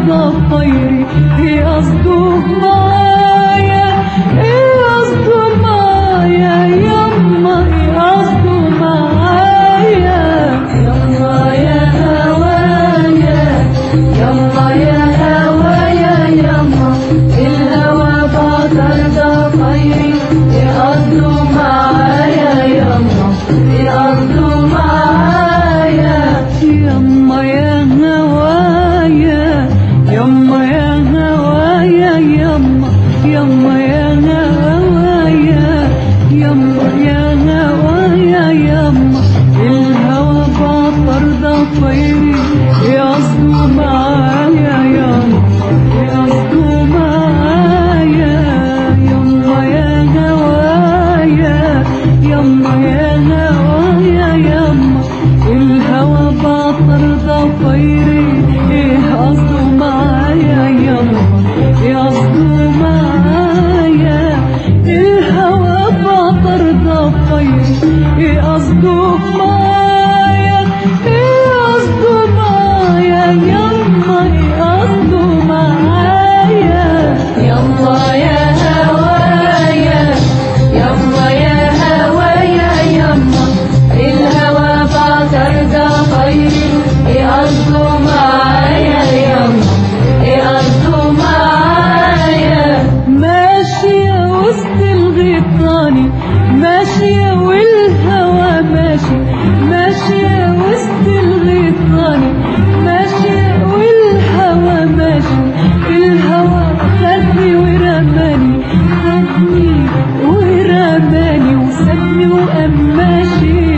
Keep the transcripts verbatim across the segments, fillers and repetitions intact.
برضى طيري يقصدوا معايا يقصدوا معايا يما يقصدوا معايا يما يا هوايا يما يا هوايا يما الهوى بعترضى طيري يقصدوا معايا يما يقصدوا معايا يما يا هوايا يما يا هوايا يما يما يا هوايا يما يا هوايا يما الهوى بعترضى طيري يقصدوا معايا يما يقصدوا معايا يما يا هوايا يما يا هوايا يما الهوى بعترضى طيري يقصدوا معايا يما يقصدوا معايا الهوى بعترضى طيري يقصدوا معايا يقصدوا معايا يما يقصدوا معايا يما يا هوايا يما يا هوايا يما الهوى بعترضى طيري يقصدوا معايا يما يقصدوا معايا ماشية وسط الغيطاني ماشية والهوى ماشي ماشية وسط الغيطاني ماشية والهوى ماشي الهوى خدني ورماني خدني ورماني وسابني وقام ماشي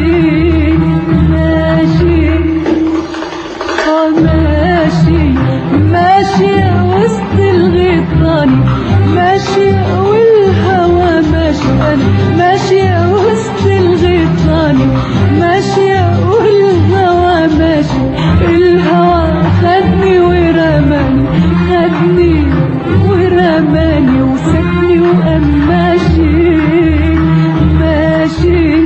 ماشي اه ماشي ماشية وسط الغيطاني ماشية والهوى ماشي أنا ماشية وسط الغيطاني ماشية والهوى ماشي الهوى خدني ورماني خدني ورماني وسابني وقام ماشي ماشي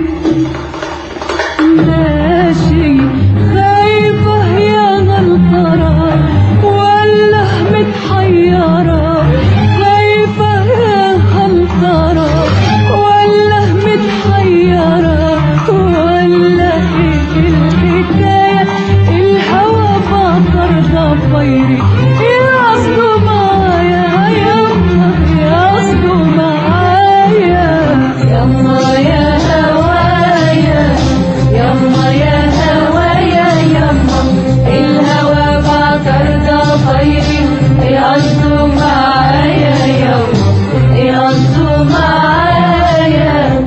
ماشي خايفة يا غلطرة ولا متحيرة خايفة يا غلطرة ولا متحيرة ولا ايه الحكاية الهوى بعترضى طيري يقصدوا معايا يما يقصدوا معايا يما يا هوايا يما يا هوايا يما الهوى بعترضى طيري يقصدوا معايا يما يقصدوا معايا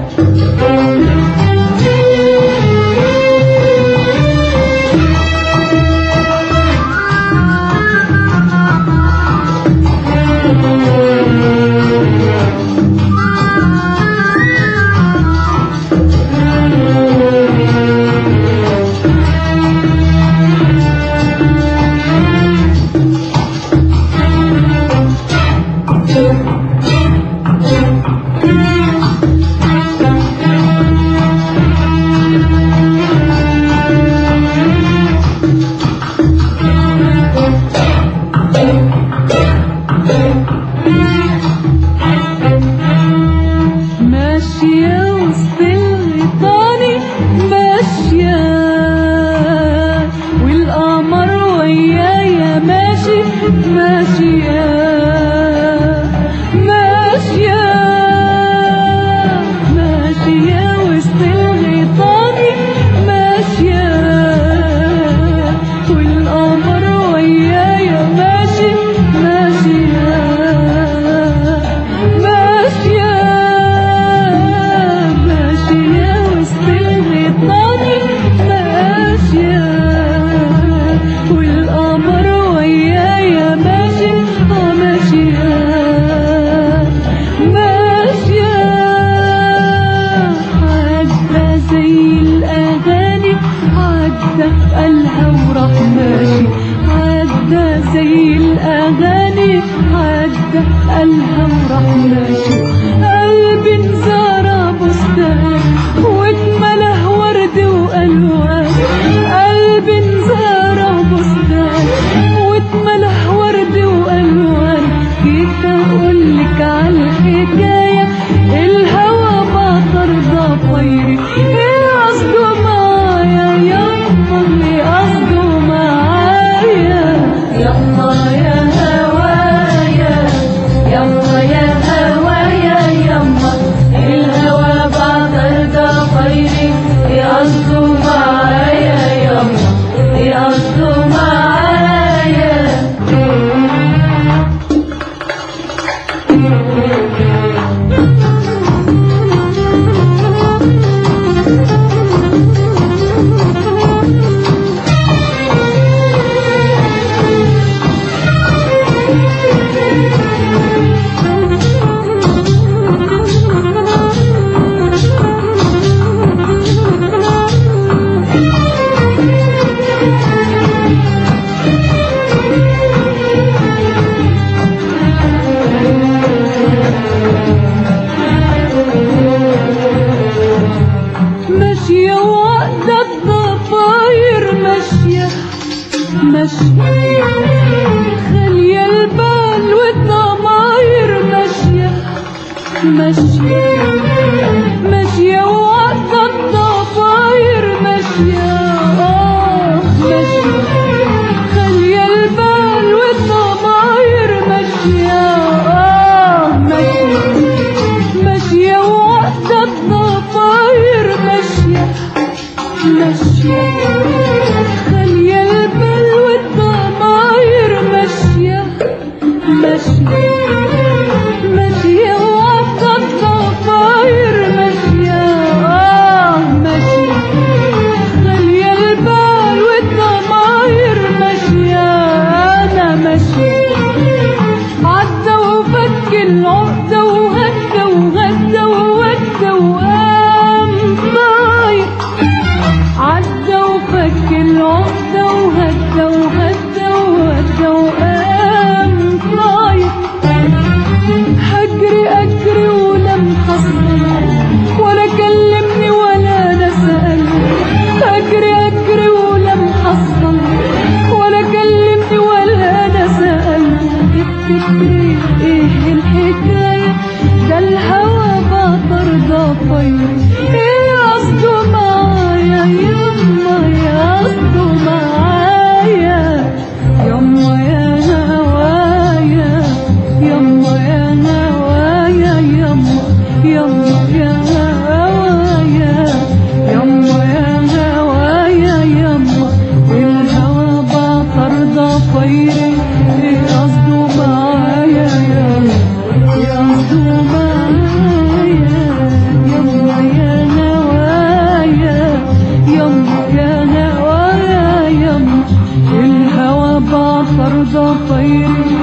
ماشية وسط الغيطاني ماشية والقمر ويايا ماشي ماشية ماشية ماشية وسط الغيطاني ماشية والقمر ويايا ماشي ماشية ماشية ماشية وسط الغيطاني ماشية والقمر ويايا ماشي اه ماشية ماشية عدى زي الأغاني عدى قالها وراح ماشي عدى زي الأغاني عدى قالها وراح ماشي قلبي انزرع بستان واتملى ورد وألوان قلبي انزرع بستان واتملى ورد خالية البال والضماير ماشية ماشية ماشية وواقفة الضفاير ماشية آه ماشية خالية البال والضماير ماشية آه ماشية ماشية وواقفة الضفاير ماشية ماشية خالية البال والضماير ماشية ماشية ماشية وواقفة الضفاير ماشية آه ماشية خالية البال والضماير ماشية أنا ماشية عدى وفك العقدة وهدى وغدى وودى وقام طاير عدى وفك العقدة وهدى وهدى وودى وقام طاير هجري أجري ولا محصل ولا كلمني ولا أنا سألني هجري أجري ولا محصل ولا كلمني ولا أنا سألني تفتكري إيه الحكاية ده الهوى بطر ضفاير إيه قصده معايا يما يا قصده معايا يما يا هوايا يما يا هوايا يما يما يا هوايا يما يا هوايا يما الهوى بطر ضفايري ايه قصده معايا يما يا قصده معايا يما يا هوايا يما يا هوايا يما الهوى بطر ضفايري